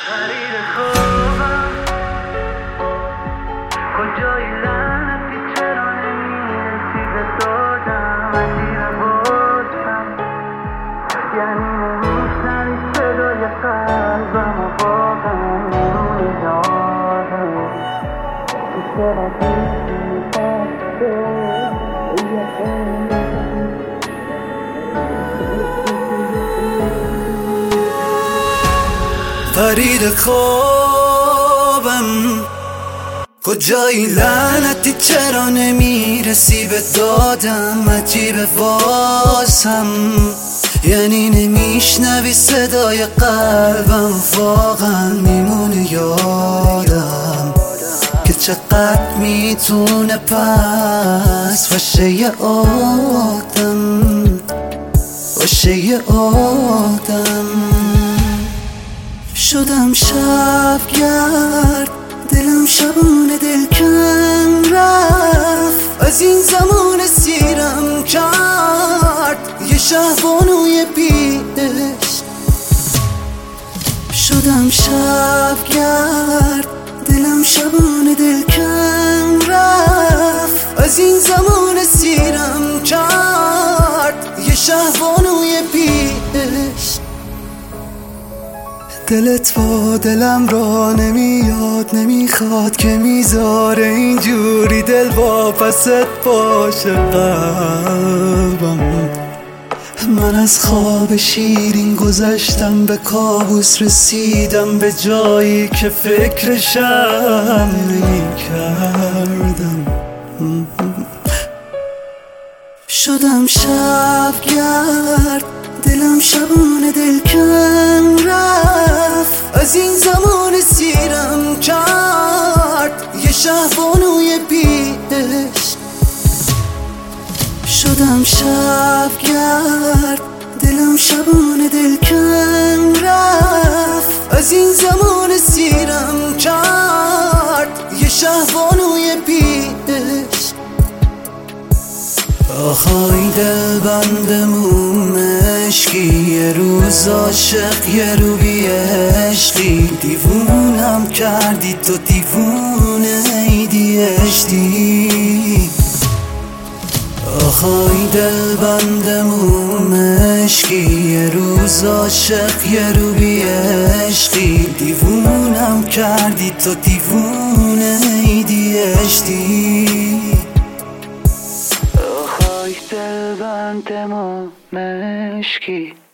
فرید خوبم کجایی لعنتی چرا نمیرسی به دادم عجیب باشم یعنی نمیشنوی صدای قلبم و واقعا نمونه یادم که چرا فرید خوابم کجایی لعنتی چرا نمیرسی به دادم عجیبه واسم یعنی نمیشنوی صدای قلبم واقعا میمونه یادم که چقدر میتونه پس باشه یه آدم شدم شبگرد دلم شبونه دلکن رفت از این زمان سیرم کرد یه شهوانوی بیش شدم شبگرد دلم شبونه دلکن رفت از این زمان سیرم کرد یه شهوانوی بیش دلت با دلم را نمیاد نمیخواد که میذاره اینجوری دل واپست باشه قلبم من از خواب شیرین گذشتم به کابوس رسیدم به جایی که فکرشم نمیکردم شدم شبگرد دلم شبونه دلکن رفت از این زمان سیرم کرد یه شهوانوی بیش شدم شبگرد دلم شبونه دلکن رفت از این زمان سیرم کرد یه شهوانوی بیش آخای دل بندمون عشقی یه روز عاشق یه رو بی عشقی دیوونم کردی تو دیوونه ADHD آخای دل بندمون عشقی یه روز عاشق یه رو بی عشقی دیوونم کردی تو دیوونه ADHD دل بند ما مشکی